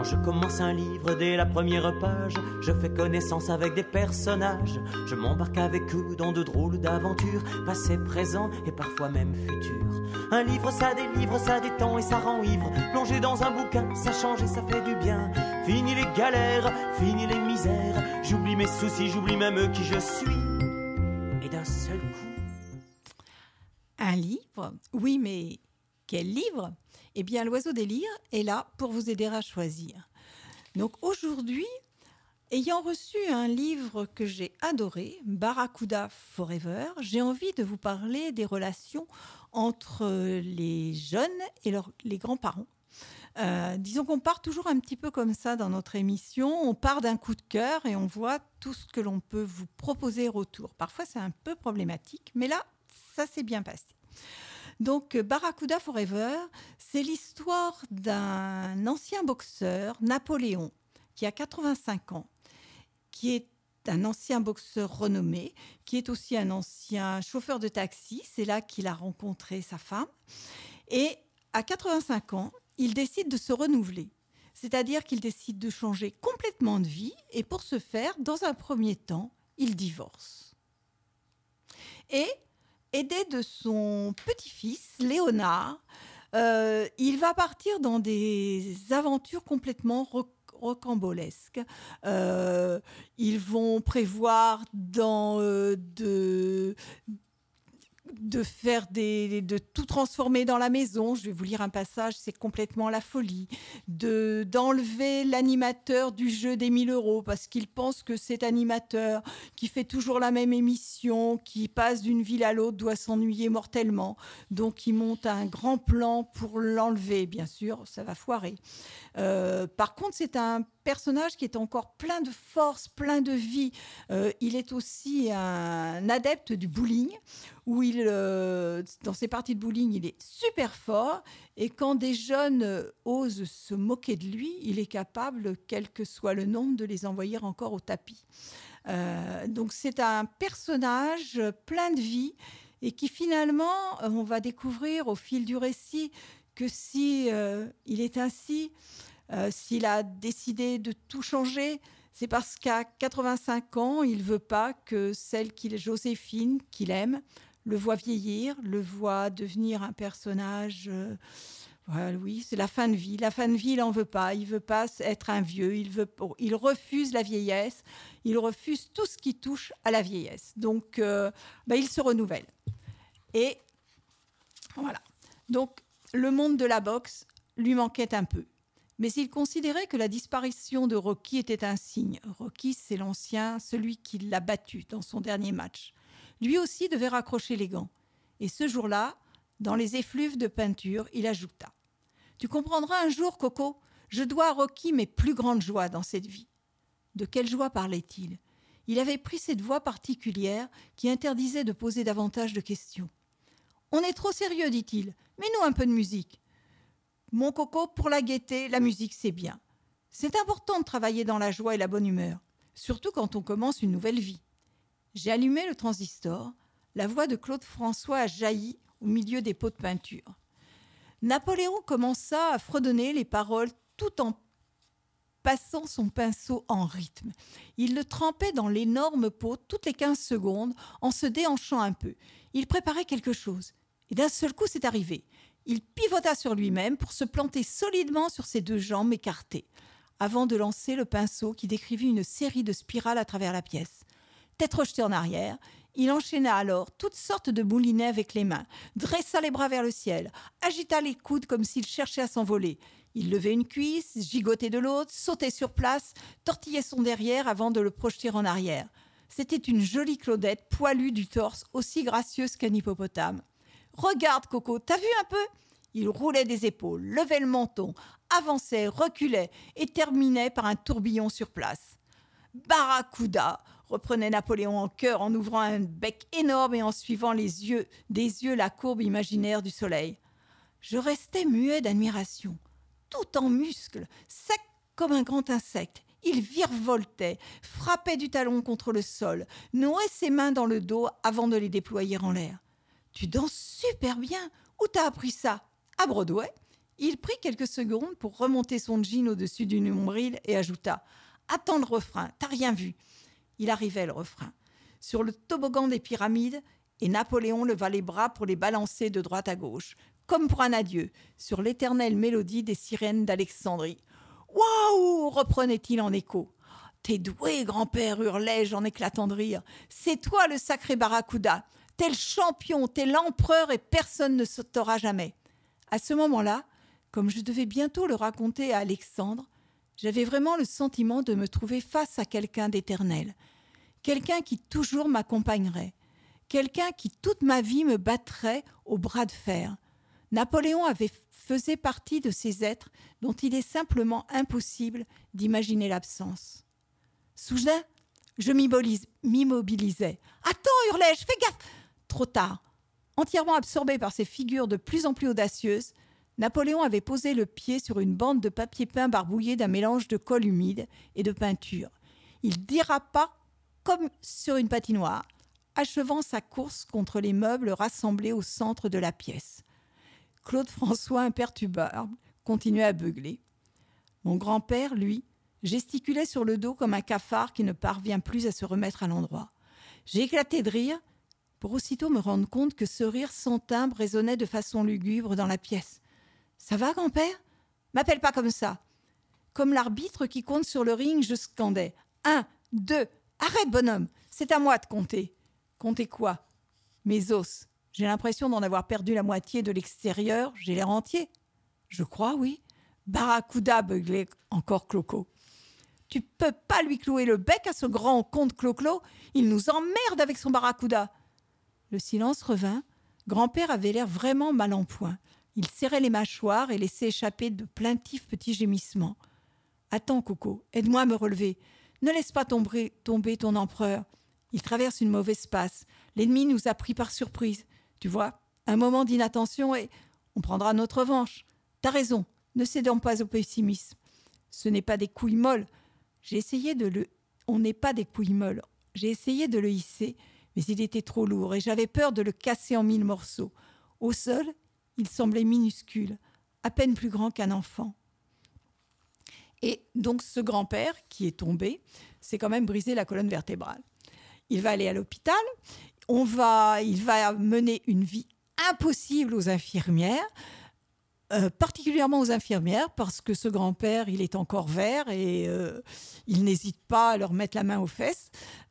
je commence un livre, dès la première page, je fais connaissance avec des personnages. Je m'embarque avec eux dans de drôles d'aventures, passé, présent et parfois même futur. Un livre, ça délivre, ça détend et ça rend ivre. Plongé dans un bouquin, ça change et ça fait du bien. Fini les galères, fini les misères. J'oublie mes soucis, j'oublie même qui je suis. Et d'un seul coup... Un livre ? Oui, mais quel livre ? Eh bien, l'Oiseau des Lyres est là pour vous aider à choisir. Donc aujourd'hui, ayant reçu un livre que j'ai adoré, Barracuda Forever, j'ai envie de vous parler des relations entre les jeunes et les grands-parents. Disons qu'on part toujours un petit peu comme ça dans notre émission. On part d'un coup de cœur et on voit tout ce que l'on peut vous proposer autour. Parfois, c'est un peu problématique, mais là, ça s'est bien passé. Donc, Barracuda Forever, c'est l'histoire d'un ancien boxeur, Napoléon, qui a 85 ans, qui est un ancien boxeur renommé, qui est aussi un ancien chauffeur de taxi. C'est là qu'il a rencontré sa femme. Et à 85 ans, il décide de se renouveler. C'est-à-dire qu'il décide de changer complètement de vie. Et pour ce faire, dans un premier temps, il divorce. Et aidé de son petit-fils, Léonard, il va partir dans des aventures complètement rocambolesques. Ils vont prévoir de faire de tout transformer dans la maison. Je vais vous lire un passage, c'est complètement la folie. D'enlever l'animateur du jeu des 1 000 € parce qu'il pense que cet animateur qui fait toujours la même émission, qui passe d'une ville à l'autre, doit s'ennuyer mortellement. Donc, il monte un grand plan pour l'enlever. Bien sûr, ça va foirer. Par contre, c'est un personnage qui est encore plein de force, plein de vie. Il est aussi un adepte du bowling, où dans ses parties de bowling, il est super fort. Et quand des jeunes osent se moquer de lui, il est capable, quel que soit le nombre, de les envoyer encore au tapis. Donc c'est un personnage plein de vie et qui finalement, on va découvrir au fil du récit que si il est ainsi, s'il a décidé de tout changer, c'est parce qu'à 85 ans, il ne veut pas que Joséphine, qu'il aime, le voit vieillir, le voit devenir un personnage... Voilà, oui, c'est la fin de vie. La fin de vie, il n'en veut pas. Il ne veut pas être un vieux. Il refuse la vieillesse. Il refuse tout ce qui touche à la vieillesse. Donc, il se renouvelle. Et voilà. Donc, le monde de la boxe lui manquait un peu. Mais il considérait que la disparition de Rocky était un signe. Rocky, c'est l'ancien, celui qui l'a battu dans son dernier match. Lui aussi devait raccrocher les gants. Et ce jour-là, dans les effluves de peinture, il ajouta : « Tu comprendras un jour, Coco, je dois à Rocky mes plus grandes joies dans cette vie. » De quelle joie parlait-il ? Il avait pris cette voix particulière qui interdisait de poser davantage de questions. « On est trop sérieux, dit-il. Mets-nous un peu de musique. » « Mon Coco, pour la gaieté, la musique, c'est bien. C'est important de travailler dans la joie et la bonne humeur, surtout quand on commence une nouvelle vie. » J'ai allumé le transistor. La voix de Claude François a jailli au milieu des pots de peinture. Napoléon commença à fredonner les paroles tout en passant son pinceau en rythme. Il le trempait dans l'énorme pot toutes les 15 secondes en se déhanchant un peu. Il préparait quelque chose. Et d'un seul coup, c'est arrivé. Il pivota sur lui-même pour se planter solidement sur ses 2 jambes écartées, avant de lancer le pinceau qui décrivit une série de spirales à travers la pièce. Tête rejetée en arrière, il enchaîna alors toutes sortes de moulinets avec les mains, dressa les bras vers le ciel, agita les coudes comme s'il cherchait à s'envoler. Il levait une cuisse, gigotait de l'autre, sautait sur place, tortillait son derrière avant de le projeter en arrière. C'était une jolie Claudette poilue du torse, aussi gracieuse qu'un hippopotame. « Regarde, Coco, t'as vu un peu ?» Il roulait des épaules, levait le menton, avançait, reculait et terminait par un tourbillon sur place. « Barracuda !» reprenait Napoléon en chœur en ouvrant un bec énorme et en suivant des yeux la courbe imaginaire du soleil. Je restais muet d'admiration. Tout en muscles, sec comme un grand insecte, il virevoltait, frappait du talon contre le sol, nouait ses mains dans le dos avant de les déployer en l'air. « Tu danses super bien. Où t'as appris ça ? À Broadway ?» Il prit quelques secondes pour remonter son jean au-dessus du nombril et ajouta « Attends le refrain, t'as rien vu ?» Il arrivait le refrain. Sur le toboggan des pyramides, et Napoléon leva les bras pour les balancer de droite à gauche, comme pour un adieu, sur l'éternelle mélodie des sirènes d'Alexandrie. « Waouh !» reprenait-il en écho. « T'es doué, grand-père !» hurlai-je en éclatant de rire. « C'est toi le sacré barracuda. T'es le champion, t'es l'empereur et personne ne sautera jamais. » À ce moment-là, comme je devais bientôt le raconter à Alexandre, j'avais vraiment le sentiment de me trouver face à quelqu'un d'éternel, quelqu'un qui toujours m'accompagnerait, quelqu'un qui toute ma vie me battrait au bras de fer. Napoléon faisait partie de ces êtres dont il est simplement impossible d'imaginer l'absence. Soudain, je m'immobilisais. « Attends !» hurlai-je, « fais gaffe !» Trop tard. Entièrement absorbé par ces figures de plus en plus audacieuses, Napoléon avait posé le pied sur une bande de papier peint barbouillé d'un mélange de colle humide et de peinture. Il dérapa comme sur une patinoire, achevant sa course contre les meubles rassemblés au centre de la pièce. Claude François, imperturbable, continuait à beugler. Mon grand-père, lui, gesticulait sur le dos comme un cafard qui ne parvient plus à se remettre à l'endroit. J'ai éclaté de rire pour aussitôt me rendre compte que ce rire sans timbre résonnait de façon lugubre dans la pièce. « Ça va, grand-père ? M'appelle pas comme ça !» Comme l'arbitre qui compte sur le ring, je scandais. « 1, 2, arrête, bonhomme, c'est à moi de compter. » Compter quoi ? Mes os. J'ai l'impression d'en avoir perdu la moitié de l'extérieur, j'ai l'air entier. Je crois, oui. Barracuda, beuglait encore Cloco. Tu peux pas lui clouer le bec à ce grand comte Clo-Clo, il nous emmerde avec son barracuda. Le silence revint. Grand-père avait l'air vraiment mal en point. Il serrait les mâchoires et laissait échapper de plaintifs petits gémissements. « Attends, Coco, aide-moi à me relever. Ne laisse pas tomber ton empereur. Il traverse une mauvaise passe. L'ennemi nous a pris par surprise. Tu vois, un moment d'inattention et on prendra notre revanche. T'as raison, ne cédons pas au pessimisme. Ce n'est pas des couilles molles. On n'est pas des couilles molles. J'ai essayé de le hisser, mais il était trop lourd et j'avais peur de le casser en 1000 morceaux. Au sol, il semblait minuscule, à peine plus grand qu'un enfant. Et donc ce grand-père qui est tombé, s'est quand même brisé la colonne vertébrale. Il va aller à l'hôpital, il va mener une vie impossible aux infirmières, particulièrement aux infirmières, parce que ce grand-père, il est encore vert et il n'hésite pas à leur mettre la main aux fesses.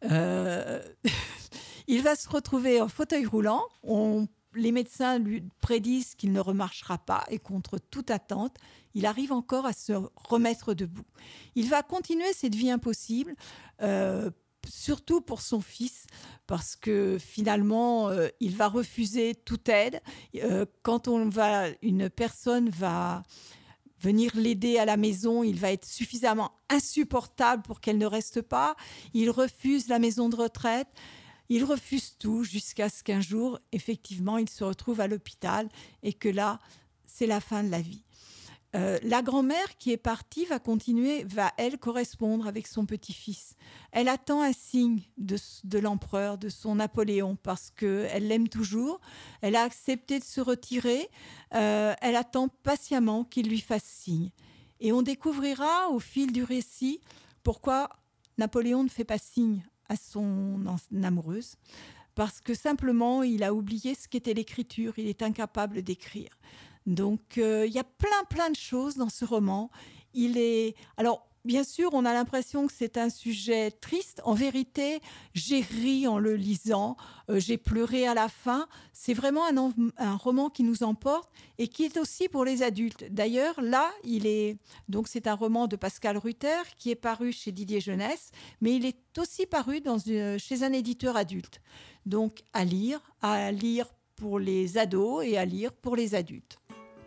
Il va se retrouver en fauteuil roulant. Les médecins lui prédisent qu'il ne remarchera pas et contre toute attente, il arrive encore à se remettre debout. Il va continuer cette vie impossible, surtout pour son fils, parce que finalement, il va refuser toute aide. Quand une personne va venir l'aider à la maison, il va être suffisamment insupportable pour qu'elle ne reste pas. Il refuse la maison de retraite. Il refuse tout jusqu'à ce qu'un jour, effectivement, il se retrouve à l'hôpital et que là, c'est la fin de la vie. La grand-mère qui est partie va, elle, correspondre avec son petit-fils. Elle attend un signe de l'empereur, de son Napoléon, parce qu'elle l'aime toujours. Elle a accepté de se retirer. Elle attend patiemment qu'il lui fasse signe. Et on découvrira au fil du récit pourquoi Napoléon ne fait pas signe à son amoureuse, parce que simplement, il a oublié ce qu'était l'écriture, il est incapable d'écrire. Donc, il y a plein de choses dans ce roman. Alors, bien sûr, on a l'impression que c'est un sujet triste. En vérité, j'ai ri en le lisant, j'ai pleuré à la fin. C'est vraiment un roman qui nous emporte et qui est aussi pour les adultes. D'ailleurs, là, donc c'est un roman de Pascal Rutter qui est paru chez Didier Jeunesse, mais il est aussi paru chez un éditeur adulte. Donc, à lire pour les ados et à lire pour les adultes.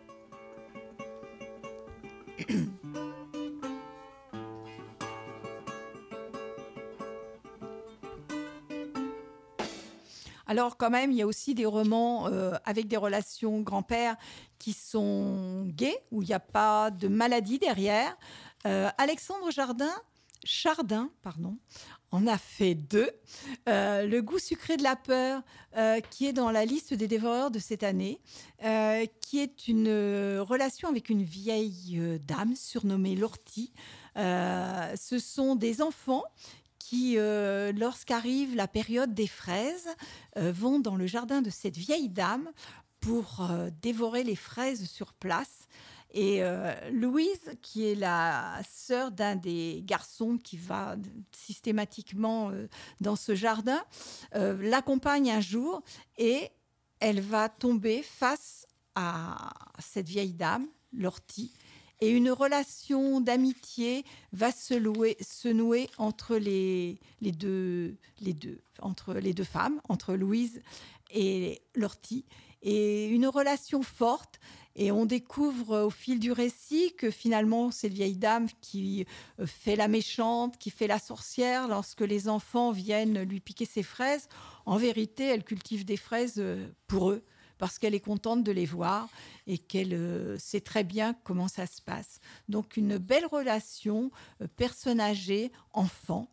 Alors quand même, il y a aussi des romans avec des relations grand-père qui sont gays, où il n'y a pas de maladie derrière. Alexandre Chardin, en a fait 2. Le goût sucré de la peur, qui est dans la liste des dévoreurs de cette année, qui est une relation avec une vieille dame surnommée l'ortie. Ce sont des enfants qui, lorsqu'arrive la période des fraises, vont dans le jardin de cette vieille dame pour dévorer les fraises sur place. Et Louise, qui est la sœur d'un des garçons qui va systématiquement dans ce jardin, l'accompagne un jour et elle va tomber face à cette vieille dame, l'ortie, et une relation d'amitié va se nouer entre les deux femmes, entre Louise et l'ortie, et une relation forte. Et on découvre au fil du récit que finalement, cette vieille dame qui fait la méchante, qui fait la sorcière, lorsque les enfants viennent lui piquer ses fraises, en vérité, elle cultive des fraises pour eux, parce qu'elle est contente de les voir et qu'elle sait très bien comment ça se passe. Donc, une belle relation, personne âgée, enfant.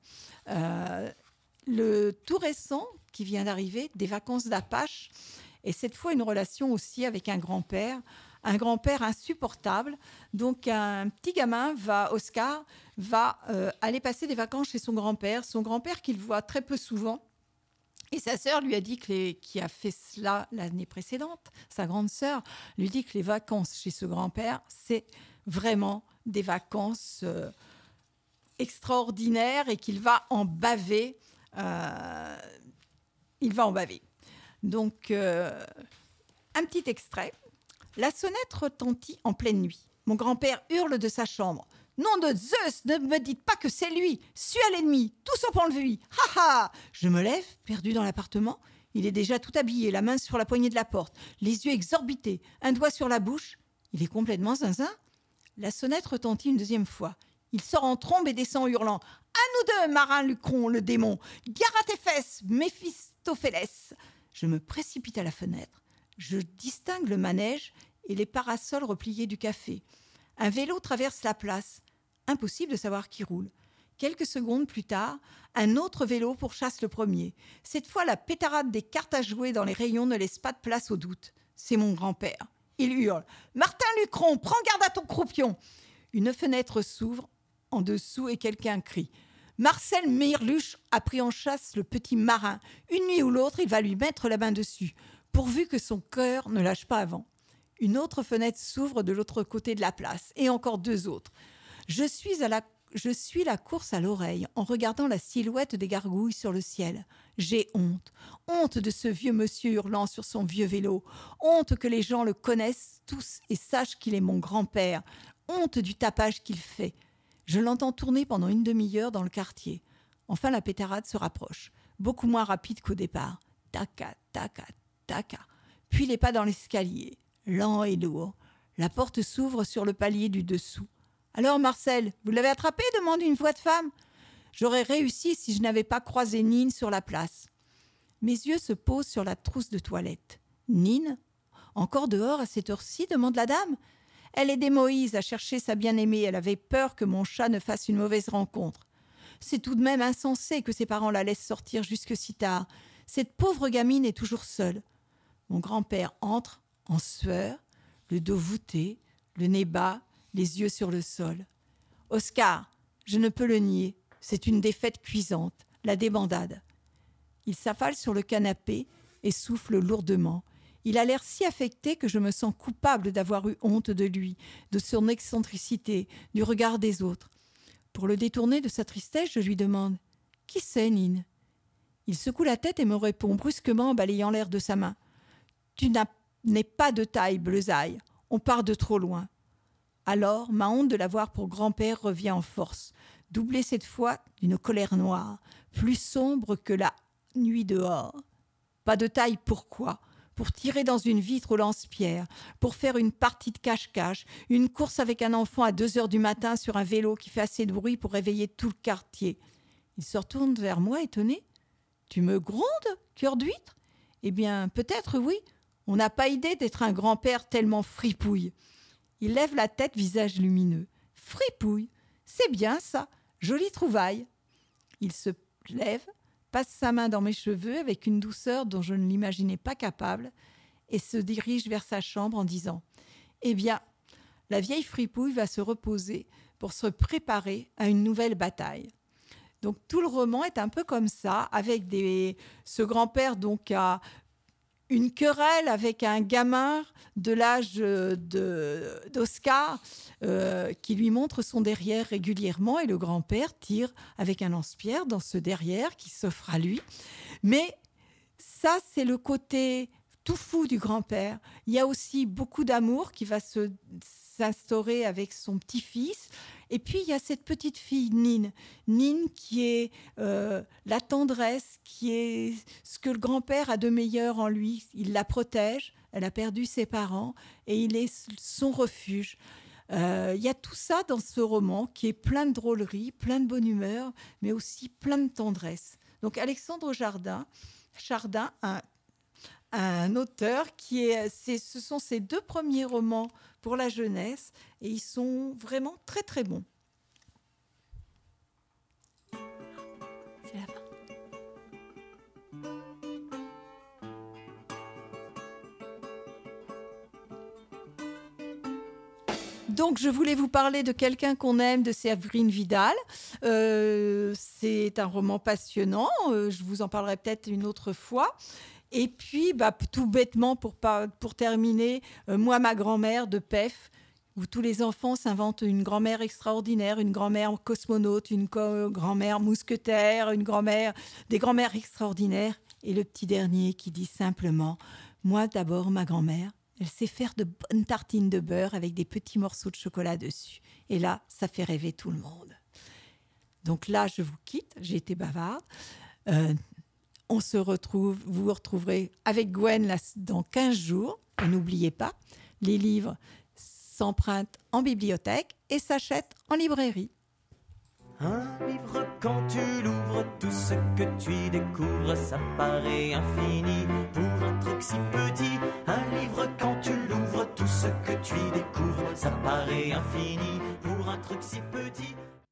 Le tout récent qui vient d'arriver, des vacances d'Apache, et cette fois une relation aussi avec un grand-père insupportable. Donc un petit gamin, Oscar, va aller passer des vacances chez son grand-père qu'il voit très peu souvent. Et sa sœur lui a dit qui a fait cela l'année précédente, sa grande sœur lui dit que les vacances chez ce grand-père, c'est vraiment des vacances extraordinaires et qu'il va en baver. Donc, un petit extrait. La sonnette retentit en pleine nuit. Mon grand-père hurle de sa chambre. « Nom de Zeus, ne me dites pas que c'est lui. Suis à l'ennemi, tous au pont-levis. Ha ha !» Je me lève, perdu dans l'appartement. Il est déjà tout habillé, la main sur la poignée de la porte, les yeux exorbités, un doigt sur la bouche. Il est complètement zinzin. La sonnette retentit une deuxième fois. Il sort en trombe et descend en hurlant. « À nous deux, marin Lucron, le démon. Gare à tes fesses, Méphistophélès !» Je me précipite à la fenêtre. Je distingue le manège et les parasols repliés du café. Un vélo traverse la place. Impossible de savoir qui roule. Quelques secondes plus tard, un autre vélo pourchasse le premier. Cette fois, la pétarade des cartes à jouer dans les rayons ne laisse pas de place au doute. C'est mon grand-père. Il hurle. « Martin Lucron, prends garde à ton croupion !» Une fenêtre s'ouvre en dessous et quelqu'un crie. Marcel Mirluche a pris en chasse le petit marin. Une nuit ou l'autre, il va lui mettre la main dessus, pourvu que son cœur ne lâche pas avant. Une autre fenêtre s'ouvre de l'autre côté de la place, et encore 2 autres. Je suis la course à l'oreille en regardant la silhouette des gargouilles sur le ciel. J'ai honte de ce vieux monsieur hurlant sur son vieux vélo, honte que les gens le connaissent tous et sachent qu'il est mon grand-père, honte du tapage qu'il fait. Je l'entends tourner pendant une demi-heure dans le quartier. Enfin, la pétarade se rapproche, beaucoup moins rapide qu'au départ. Taca, taca, taca. Puis les pas dans l'escalier, lents et lourds. La porte s'ouvre sur le palier du dessous. « Alors, Marcel, vous l'avez attrapé ?» demande une voix de femme. J'aurais réussi si je n'avais pas croisé Nine sur la place. Mes yeux se posent sur la trousse de toilette. « Nine ? Encore dehors à cette heure-ci ?» demande la dame. Elle aidait Moïse à chercher sa bien-aimée. Elle avait peur que mon chat ne fasse une mauvaise rencontre. C'est tout de même insensé que ses parents la laissent sortir jusque si tard. Cette pauvre gamine est toujours seule. Mon grand-père entre, en sueur, le dos voûté, le nez bas, les yeux sur le sol. « Oscar, je ne peux le nier, c'est une défaite cuisante, la débandade. » Il s'affale sur le canapé et souffle lourdement. Il a l'air si affecté que je me sens coupable d'avoir eu honte de lui, de son excentricité, du regard des autres. Pour le détourner de sa tristesse, je lui demande « Qui c'est, Nine ?» Il secoue la tête et me répond brusquement en balayant l'air de sa main. « Tu n'es pas de taille, Bleusaille. On part de trop loin. » Alors, ma honte de l'avoir pour grand-père revient en force, doublée cette fois d'une colère noire, plus sombre que la nuit dehors. Pas de taille, pourquoi ? Pour tirer dans une vitre au lance-pierre, pour faire une partie de cache-cache, une course avec un enfant à 2h du matin sur un vélo qui fait assez de bruit pour réveiller tout le quartier. Il se retourne vers moi, étonné. « Tu me grondes, cœur d'huître ? Eh bien, peut-être, oui. On n'a pas idée d'être un grand-père tellement fripouille. » Il lève la tête, visage lumineux. « Fripouille, c'est bien ça, jolie trouvaille. » Il se lève, passe sa main dans mes cheveux avec une douceur dont je ne l'imaginais pas capable et se dirige vers sa chambre en disant « Eh bien, la vieille fripouille va se reposer pour se préparer à une nouvelle bataille. » Donc tout le roman est un peu comme ça, avec ce grand-père donc a une querelle avec un gamin de l'âge d'Oscar qui lui montre son derrière régulièrement et le grand-père tire avec un lance-pierre dans ce derrière qui s'offre à lui. Mais ça, c'est le côté tout fou du grand-père. Il y a aussi beaucoup d'amour qui va s'instaurer avec son petit-fils. Et puis, il y a cette petite fille, Nine. Nine qui est la tendresse, qui est ce que le grand-père a de meilleur en lui. Il la protège, elle a perdu ses parents et il est son refuge. Il y a tout ça dans ce roman qui est plein de drôleries, plein de bonne humeur, mais aussi plein de tendresse. Donc, Alexandre Chardin, un auteur ce sont ses 2 premiers romans pour la jeunesse et ils sont vraiment très très bons. C'est la fin. Donc, je voulais vous parler de Quelqu'un qu'on aime de Séverine Vidal. C'est un roman passionnant. Je vous en parlerai peut-être une autre fois. Et puis, tout bêtement, pour terminer, Moi, ma grand-mère de Pef, où tous les enfants s'inventent une grand-mère extraordinaire, une grand-mère cosmonaute, une grand-mère mousquetaire, des grand-mères extraordinaires. Et le petit dernier qui dit simplement « Moi, d'abord, ma grand-mère, elle sait faire de bonnes tartines de beurre avec des petits morceaux de chocolat dessus. » Et là, ça fait rêver tout le monde. Donc là, je vous quitte. J'ai été bavarde. On se retrouve, vous vous retrouverez avec Gwen dans 15 jours. Et n'oubliez pas, les livres s'empruntent en bibliothèque et s'achètent en librairie. Un livre, quand tu l'ouvres, tout ce que tu y découvres, ça paraît infini pour un truc si petit. Un livre, quand tu l'ouvres, tout ce que tu y découvres, ça paraît infini pour un truc si petit.